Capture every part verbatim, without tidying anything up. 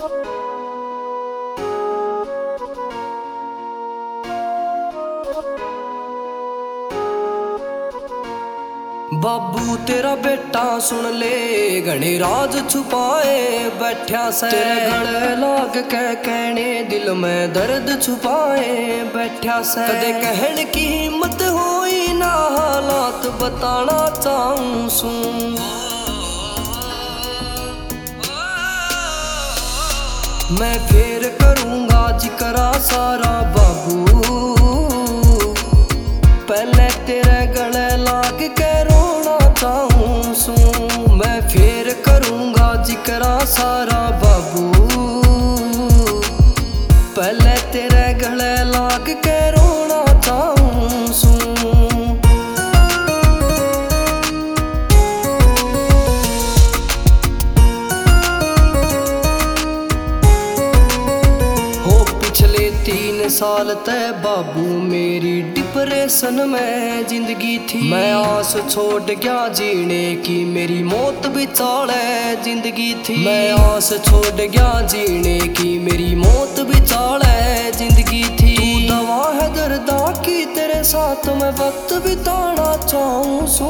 बाबू तेरा बेटा सुन ले घने राज छुपाए बैठा से, तेरे गले लाग के कहने दिल में दर्द छुपाए बैठा से। कदे कहने की हिम्मत होई ना हालात बताना चाहूं सू, मैं फेर करूंगा जिकरा सारा बाबू, पहले तेरे गले लाग के रोना चाहूं सू, मैं फेर करूंगा जिकरा सारा बाबू, पहले तेरे गले लाग के रोना चाहूं सू। तीन साल तय बाबू मेरी डिप्रेशन में जिंदगी थी, मैं आस छोड़ गया जीने की मेरी मौत बिचाले जिंदगी थी, मैं आस छोड़ गया जीने की मेरी मौत बिचाले जिंदगी थी। तू दवा है दर्दा की तेरे साथ मैं वक्त बिताना चाहूं सू,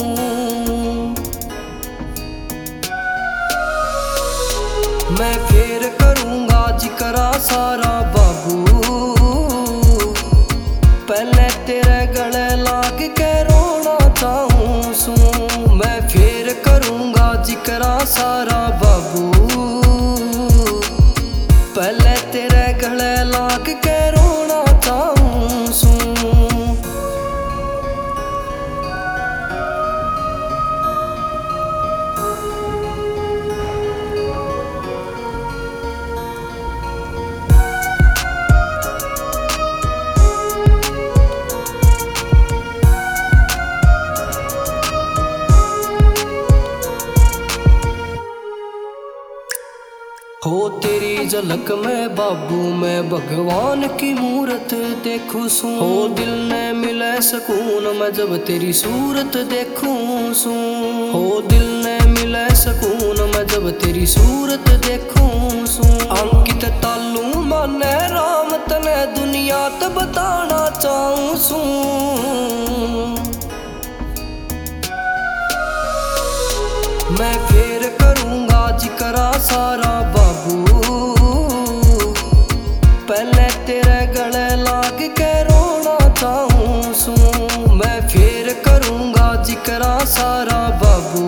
मैं फेर करूंगा जिकरा सारा बाबू, पहले तेरे गले लाग के रोना चाहूं सू, मैं फेर करूंगा जिकरा सारा बाबू, पहले तेरे गले लाग के रोना चाहूं सू। हो तेरी झलक में बाबू मैं भगवान की मूरत देखूं सू, हो दिल ने मिले सुकून मैं जब तेरी सूरत देखूं सू, हो दिल ने मिले सुकून मैं जब तेरी सूरत देखूं सू। अंकित तालू माने राम तने दुनिया ते बताना चाहूं सू, मैं फेर करूंगा जिकरा सारा बाबू, पहले तेरे गले लाग के रोना चाहूं सू, मैं फेर करूंगा जिकरा सारा बाबू,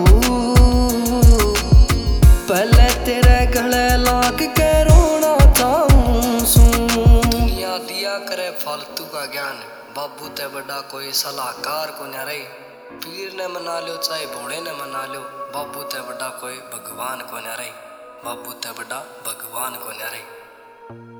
पहले तेरे गले लाग के रोना चाहूं सू। दुनिया दिया करे फालतू का ज्ञान, बाबू ते बड़ा कोई सलाहकार को न रही, पीर ने मना लो चाहे भोड़े ने मना लो, बाबू ते बड़ा कोई भगवान को न रही, बाबू ते बड़ा भगवान को न रही।